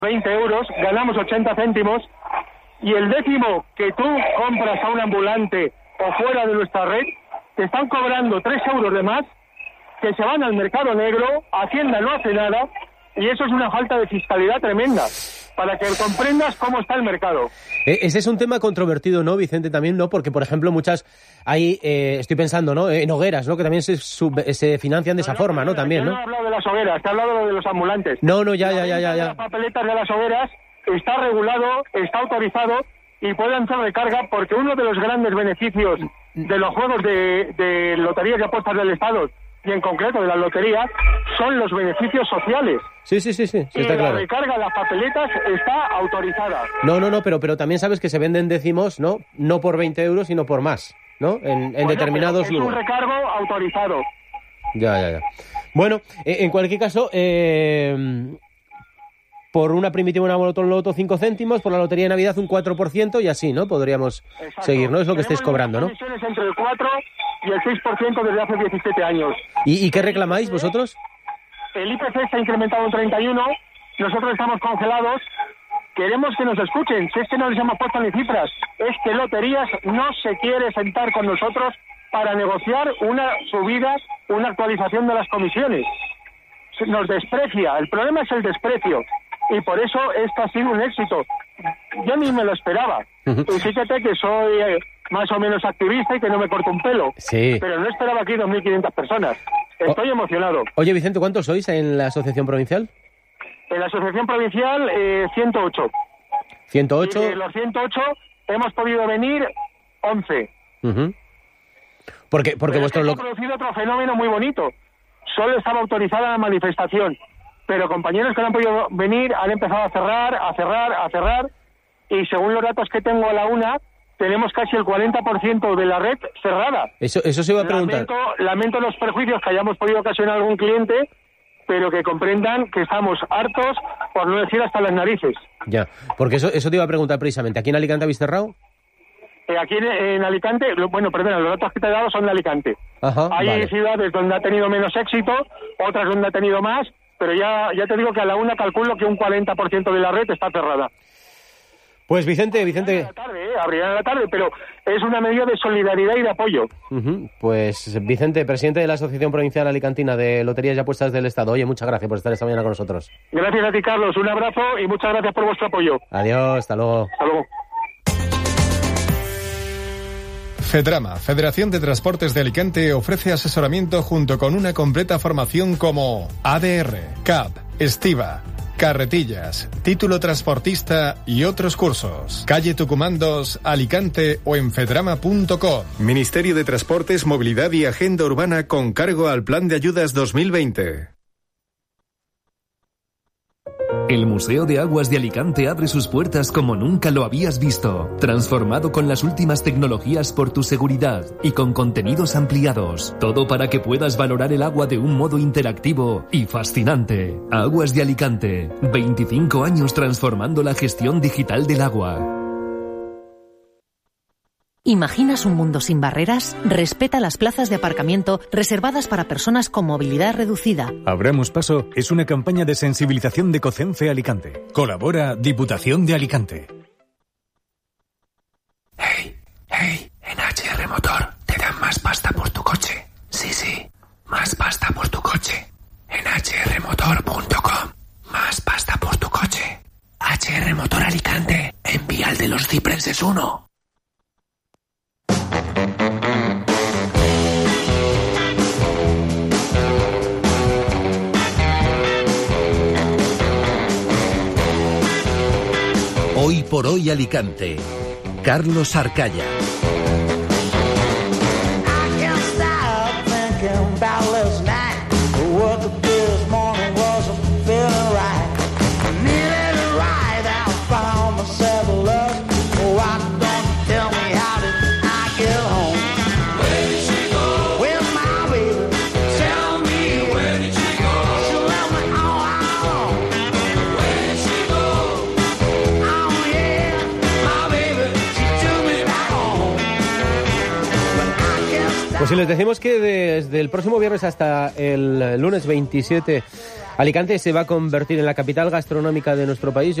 20 euros, ganamos 80 céntimos, y el décimo que tú compras a un ambulante o fuera de nuestra red, te están cobrando 3 euros de más, que se van al mercado negro, Hacienda no hace nada, y eso es una falta de fiscalidad tremenda, para que comprendas cómo está el mercado. Ese es un tema controvertido, ¿no, Vicente? También, ¿no? Porque, por ejemplo, hay, estoy pensando, ¿no? En hogueras, ¿no? Que también se financian de esa forma, ¿no? También, ¿no? Yo no he hablado de las hogueras, te he hablado de los ambulantes. No, ya. Las papeletas de las hogueras está regulado, está autorizado y pueden hacer recarga, porque uno de los grandes beneficios de los juegos de loterías y apuestas del Estado, y en concreto de la lotería, son los beneficios sociales. Sí, está claro. La recarga de las papeletas está autorizada. No, pero también sabes que se venden décimos, ¿no? No por 20 euros, sino por más, ¿no? En determinados lugares. Es un recargo autorizado. Ya. Bueno, en cualquier caso, por una primitiva, una loto 5 céntimos, por la lotería de Navidad un 4% y así, ¿no? Podríamos seguir, ¿no? Es lo que estáis cobrando, ¿no? Comisiones entre el 4 y el 6% desde hace 17 años. ¿Y qué reclamáis vosotros? El IPC se ha incrementado en 31, nosotros estamos congelados, queremos que nos escuchen, si es que no les hemos puesto ni cifras, es que Loterías no se quiere sentar con nosotros para negociar una subida, una actualización de las comisiones. Nos desprecia, el problema es el desprecio, y por eso esto ha sido un éxito. Yo ni me lo esperaba. Y fíjate que soy más o menos activista y que no me corto un pelo. Sí. Pero no esperaba aquí 2.500 personas. Estoy emocionado. Oye, Vicente, ¿cuántos sois en la asociación provincial? En la asociación provincial, 108. 108. Y de los 108 hemos podido venir 11. Porque vuestro... Ha producido otro fenómeno muy bonito. Solo estaba autorizada la manifestación, pero compañeros que no han podido venir han empezado a cerrar, y según los datos que tengo a la una, tenemos casi el 40% de la red cerrada. Eso se iba a preguntar. Lamento los perjuicios que hayamos podido ocasionar a algún cliente, pero que comprendan que estamos hartos, por no decir hasta las narices. Ya, porque eso te iba a preguntar precisamente. ¿Aquí en Alicante habéis cerrado? Aquí en Alicante, los datos que te he dado son de Alicante. Ajá, hay ciudades donde ha tenido menos éxito, otras donde ha tenido más, pero ya te digo que a la una calculo que un 40% de la red está cerrada. Pues Vicente... Abrirán a la tarde, pero es una medida de solidaridad y de apoyo. Pues Vicente, presidente de la Asociación Provincial Alicantina de Loterías y Apuestas del Estado. Oye, muchas gracias por estar esta mañana con nosotros. Gracias a ti, Carlos. Un abrazo y muchas gracias por vuestro apoyo. Adiós, hasta luego. Hasta luego. FEDRAMA, Federación de Transportes de Alicante, ofrece asesoramiento junto con una completa formación como ADR, CAP, Estiva, carretillas, título transportista y otros cursos. Calle Tucumán 2, Alicante o en fedrama.com. Ministerio de Transportes, Movilidad y Agenda Urbana con cargo al Plan de Ayudas 2020. El Museo de Aguas de Alicante abre sus puertas como nunca lo habías visto, transformado con las últimas tecnologías por tu seguridad y con contenidos ampliados. Todo para que puedas valorar el agua de un modo interactivo y fascinante. Aguas de Alicante, 25 años transformando la gestión digital del agua. ¿Imaginas un mundo sin barreras? Respeta las plazas de aparcamiento reservadas para personas con movilidad reducida. Abramos paso es una campaña de sensibilización de COCENFE Alicante. Colabora Diputación de Alicante. Hey, en HR Motor te dan más pasta por tu coche. Sí, más pasta por tu coche. En hrmotor.com. Más pasta por tu coche. HR Motor Alicante. En Vial de los Cipreses 1. Hoy por hoy Alicante. Carlos Arcaya. Pues si les decimos que desde el próximo viernes hasta el lunes 27 Alicante se va a convertir en la capital gastronómica de nuestro país.